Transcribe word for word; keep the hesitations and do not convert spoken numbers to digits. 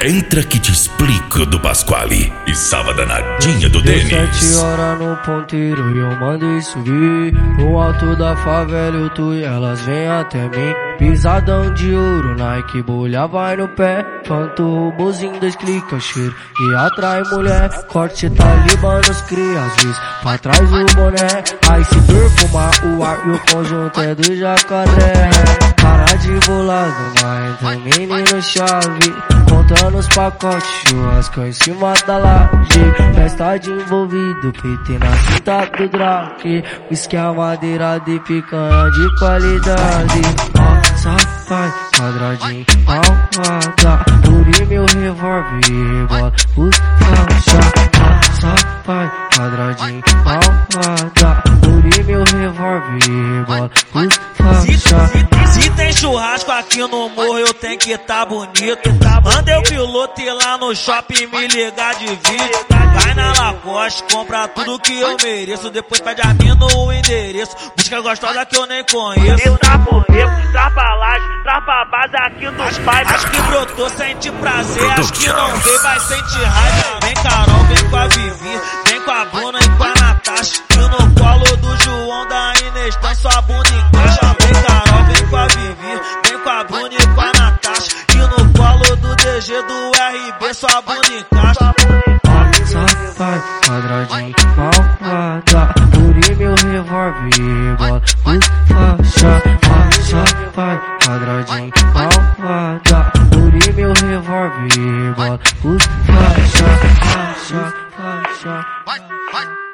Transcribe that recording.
Entra que te explico do Pasquale e salva danadinha do Denis. Sete horas no ponteiro e eu mandei subir no alto da favela, eu tu e elas vêm até mim. Pisadão de ouro, Nike, bolha vai no pé. Fanto robozinho, dois clica, cheiro e atrai mulher. Corte talibã nos cria, às vezes pra trás o boné. Aí se perfumar o ar e o conjunto é do jacaré. Cara de bolado, mas entra menino chave, contando os pacotes, churrasco em cima da laje. Festa de envolvido, P T na cinta do Drake. Whisky a madeira de picanha de qualidade. Safai, quadradinho, malvada. Puri meu revólver e rebola os faixa. Safai, quadradinho, malvada. Puri meu revólver e rebola os faixa. Se tem churrasco aqui no morro, eu tenho que tá bonito. Manda o piloto ir lá no shopping me ligar de vídeo. Vai na Lacoste, compra tudo que eu mereço. Depois pede a mina o endereço. Busca gostosa que eu nem conheço. Entra pro rico, traz pra laje, traz pra base aqui dos pais. Acho que brotou, sente prazer. Acho que não veio, vai sentir raiva. Vem Carol, vem com a Vivi, vem com a Bruna e com a Natasha. E no colo do João da Inês tem sua bunda encaixa. Vem Carol, vem com a Vivi, vem com a Bruna e com a Natasha. E no colo do D G do R B sua bunda encaixa. Safai, quadradinho, malvada. Puri meu revólver e rebola os faixa. Safai, quadradinho, malvada. Puri meu revólver e rebola os faixa. Faixa, faixa.